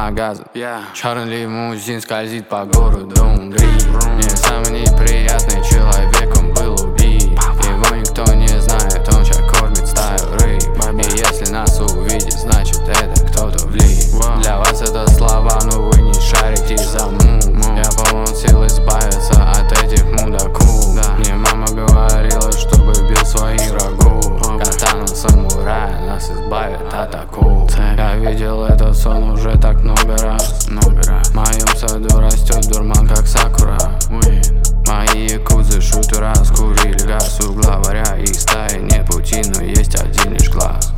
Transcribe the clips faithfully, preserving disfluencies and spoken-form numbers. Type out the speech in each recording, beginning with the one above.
магазин. Черный лимузин скользит по городу Унгри. Мне самый неприятный человек, он был убит. Его никто не знает, он сейчас кормит стаю рыб. И если нас увидит, значит это кто-то влип. Для вас это слова, но вы не шарите за му. Я полон сил избавиться от этих мудаков. Мне мама говорила, чтобы бил своих врагов. Катана самурая нас избавит от акул. Я видел этот сон уже так много раз. В моем саду растет дурман, как сакура. Мои якудзы шутера скурили газ. У главаря их стаи нет пути, но есть один лишь глаз.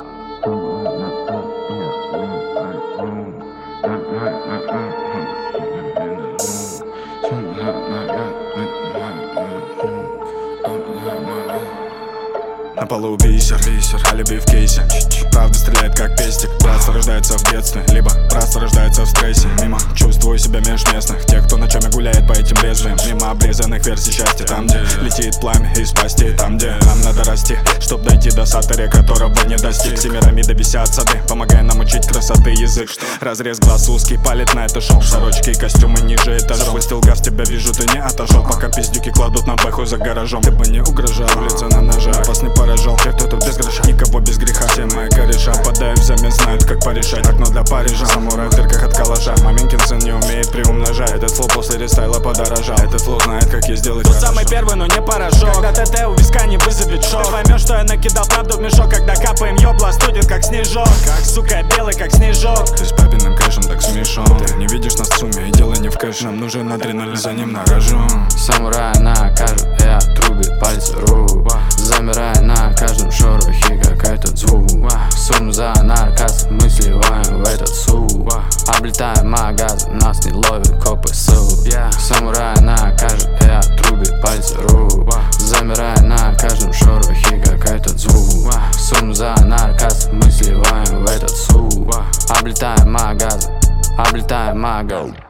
На полу бисер, бисер, алиби в кейсе. Правда стреляет как пестик. Братство рождается в детстве, либо братство рождается в стрессе. Мимо чувствую себя межместных, тех, кто ночами гуляет по этим лезвиям. Мимо обрезанных версий счастья. Там, где летит пламя из пасти. Там, где нам надо расти, чтоб дойти до сатори, которого не достиг. Семирамиды висят сады, помогая нам учить красоты язык. Разрез глаз узкий, палит на это шоу. Сорочки и костюмы ниже этажом. Запустил газ, тебя вижу, ты не отошел. Пока пиздюки кладут на бэху за гаражом. Ты бы не угрожал, лица на ножах. Вас не поражал, я кто-то без гроша, никого без греха. Все мои кореша подают взамен, знают как порешать. Окно для Парижа, самурай в дырках от калаша. Маменькин сын не умеет приумножать. Этот флоу после рестайла подорожал. Этот флоу знает, как ей сделать Тут самый первый, но не порошок. Когда ТТ у виска не вызовет шок. Ты поймешь, что я накидал правду в мешок. Когда капаем, ёбла студит как снежок. Как, сука, белый как снежок. Ты с папиным кэшем так смешон. Ты не видишь нас в сумме, и дело не в кэш. Нам нужен адреналин, за ним на рожон. Самурай накажет и отрубит пальцы рук. Замирая на каждом шорохе, как этот звук. Сум за нарказ, мы сливаем в этот суп. Облетаем магазин, нас не ловят копы суп. Самурай накажет и отрубит пальцы рук. Замирая на каждом шорохе, как этот звук. Сум за нарказ, мы сливаем в этот суп. Облетаем магазин, облетаем магазин.